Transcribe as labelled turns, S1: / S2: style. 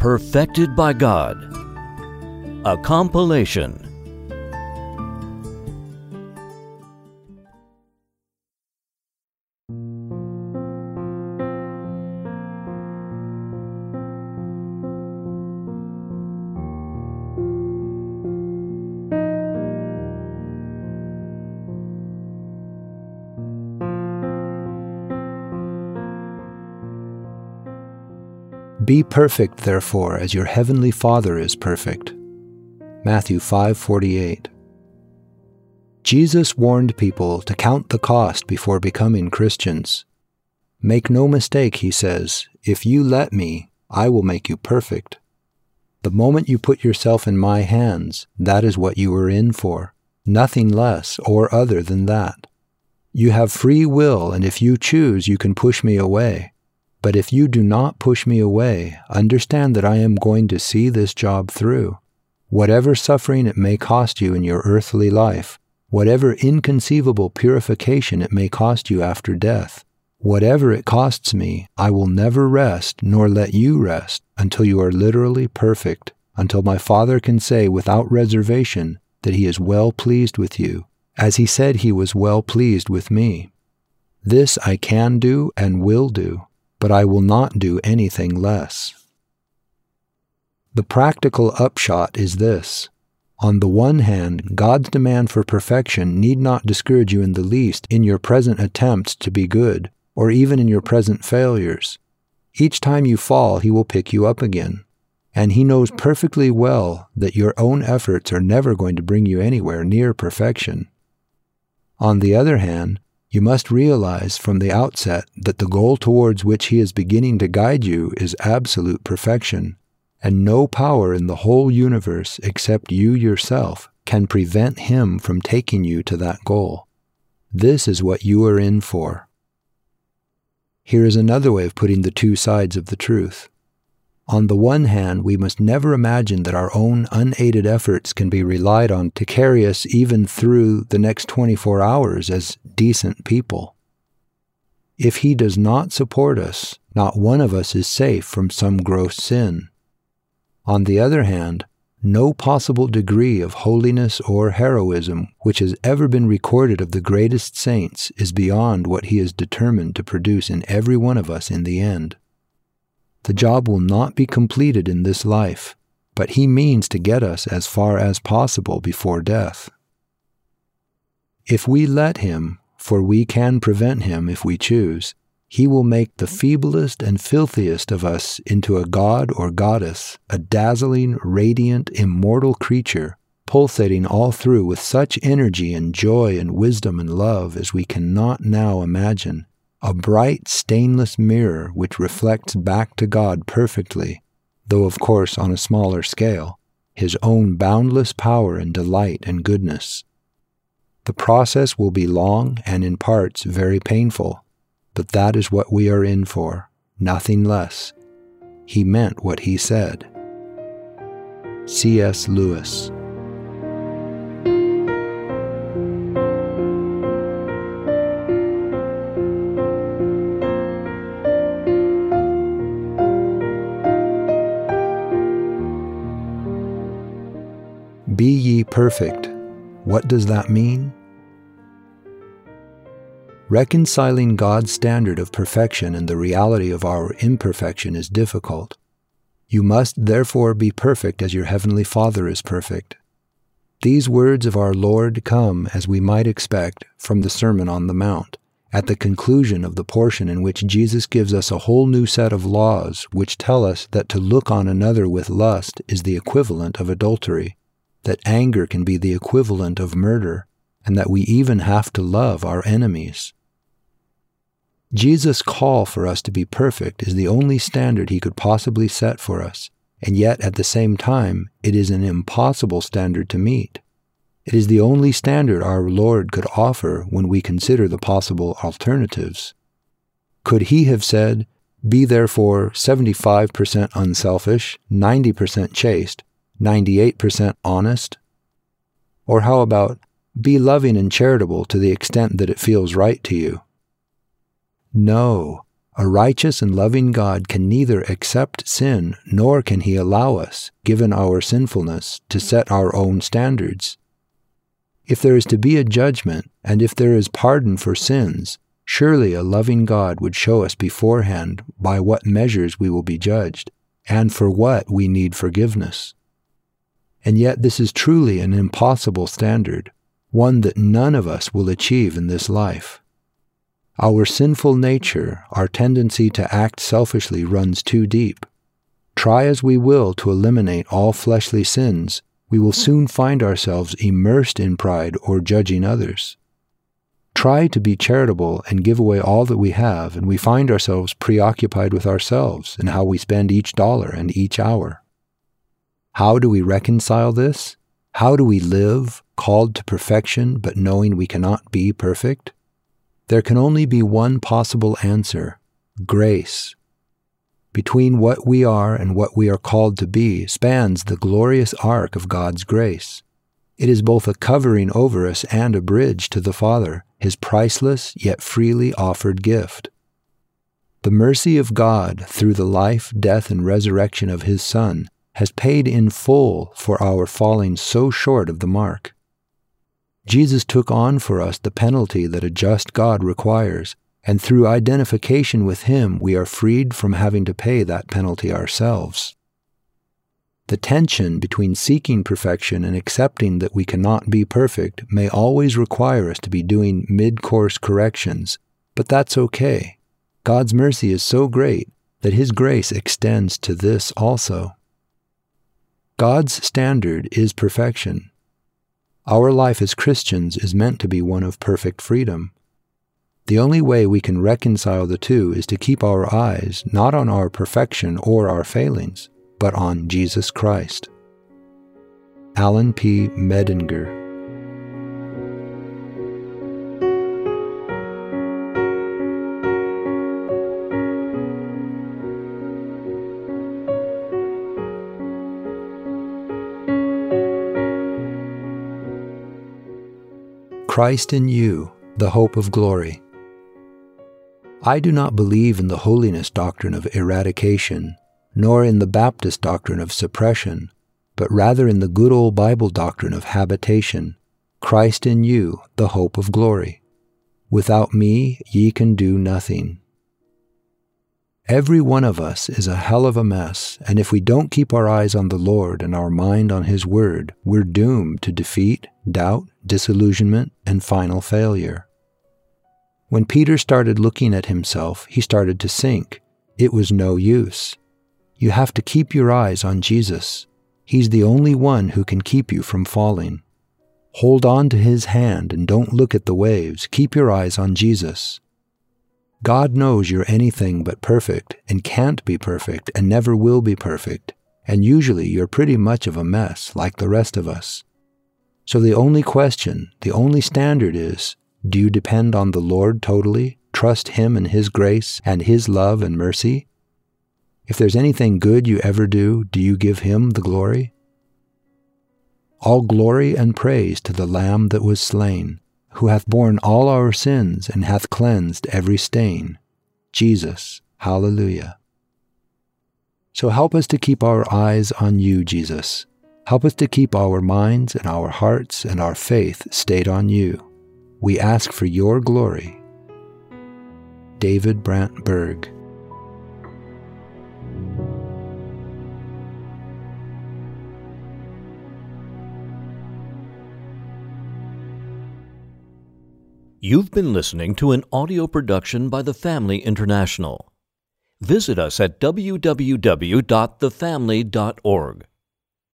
S1: Perfected by God. A compilation.
S2: Be perfect, therefore, as your heavenly Father is perfect. Matthew 5:48. Jesus warned people to count the cost before becoming Christians. Make no mistake, he says, if you let me, I will make you perfect. The moment you put yourself in my hands, that is what you are in for, nothing less or other than that. You have free will, and if you choose, you can push me away. But if you do not push me away, understand that I am going to see this job through. Whatever suffering it may cost you in your earthly life, whatever inconceivable purification it may cost you after death, whatever it costs me, I will never rest nor let you rest until you are literally perfect, until my Father can say without reservation that he is well pleased with you, as he said he was well pleased with me. This I can do and will do, but I will not do anything less. The practical upshot is this. On the one hand, God's demand for perfection need not discourage you in the least in your present attempts to be good, or even in your present failures. Each time you fall, he will pick you up again, and he knows perfectly well that your own efforts are never going to bring you anywhere near perfection. On the other hand, you must realize from the outset that the goal towards which he is beginning to guide you is absolute perfection, and no power in the whole universe except you yourself can prevent him from taking you to that goal. This is what you are in for. Here is another way of putting the two sides of the truth. On the one hand, we must never imagine that our own unaided efforts can be relied on to carry us even through the next 24 hours as decent people. If he does not support us, not one of us is safe from some gross sin. On the other hand, no possible degree of holiness or heroism which has ever been recorded of the greatest saints is beyond what he is determined to produce in every one of us in the end. The job will not be completed in this life, but he means to get us as far as possible before death. If we let him, for we can prevent him if we choose, he will make the feeblest and filthiest of us into a god or goddess, a dazzling, radiant, immortal creature, pulsating all through with such energy and joy and wisdom and love as we cannot now imagine. A bright, stainless mirror which reflects back to God perfectly, though of course on a smaller scale, his own boundless power and delight and goodness. The process will be long and in parts very painful, but that is what we are in for, nothing less. He meant what he said. C.S. Lewis. Be ye perfect. What does that mean? Reconciling God's standard of perfection and the reality of our imperfection is difficult. You must therefore be perfect as your heavenly Father is perfect. These words of our Lord come, as we might expect, from the Sermon on the Mount, at the conclusion of the portion in which Jesus gives us a whole new set of laws which tell us that to look on another with lust is the equivalent of adultery, that anger can be the equivalent of murder, and that we even have to love our enemies. Jesus' call for us to be perfect is the only standard he could possibly set for us, and yet at the same time it is an impossible standard to meet. It is the only standard our Lord could offer when we consider the possible alternatives. Could he have said, "Be therefore 75% unselfish, 90% chaste, 98% honest"? Or how about, "Be loving and charitable to the extent that it feels right to you"? No, A righteous and loving God can neither accept sin nor can He allow us, given our sinfulness, to set our own standards. If there is to be a judgment, and if there is pardon for sins, surely a loving God would show us beforehand by what measures we will be judged, and for what we need forgiveness. And yet this is truly an impossible standard, one that none of us will achieve in this life. Our sinful nature, our tendency to act selfishly runs too deep. Try as we will to eliminate all fleshly sins, we will soon find ourselves immersed in pride or judging others. Try to be charitable and give away all that we have, and we find ourselves preoccupied with ourselves and how we spend each dollar and each hour. How do we reconcile this? How do we live, called to perfection, but knowing we cannot be perfect? There can only be one possible answer: grace. Between what we are and what we are called to be spans the glorious arc of God's grace. It is both a covering over us and a bridge to the Father, His priceless yet freely offered gift. The mercy of God through the life, death, and resurrection of His Son has paid in full for our falling so short of the mark. Jesus took on for us the penalty that a just God requires, and through identification with Him we are freed from having to pay that penalty ourselves. The tension between seeking perfection and accepting that we cannot be perfect may always require us to be doing mid-course corrections, but that's okay. God's mercy is so great that His grace extends to this also. God's standard is perfection. Our life as Christians is meant to be one of perfect freedom. The only way we can reconcile the two is to keep our eyes not on our perfection or our failings, but on Jesus Christ. Alan P. Medinger. Christ in you, the hope of glory. I do not believe in the holiness doctrine of eradication, nor in the Baptist doctrine of suppression, but rather in the good old Bible doctrine of habitation. Christ in you, the hope of glory. Without me ye can do nothing. Every one of us is a hell of a mess, and if we don't keep our eyes on the Lord and our mind on His Word, we're doomed to defeat, doubt, disillusionment, and final failure. When Peter started looking at himself, he started to sink. It was no use. You have to keep your eyes on Jesus. He's the only one who can keep you from falling. Hold on to His hand and don't look at the waves. Keep your eyes on Jesus. God knows you're anything but perfect and can't be perfect and never will be perfect, and usually you're pretty much of a mess like the rest of us. So the only question, the only standard is, do you depend on the Lord totally, trust Him and His grace and His love and mercy? If there's anything good you ever do you give Him the glory? All glory and praise to the Lamb that was slain, who hath borne all our sins and hath cleansed every stain. Jesus, hallelujah. So help us to keep our eyes on you, Jesus. Help us to keep our minds and our hearts and our faith stayed on you. We ask for your glory. David Brant Berg.
S1: You've been listening to an audio production by The Family International. Visit us at www.thefamily.org.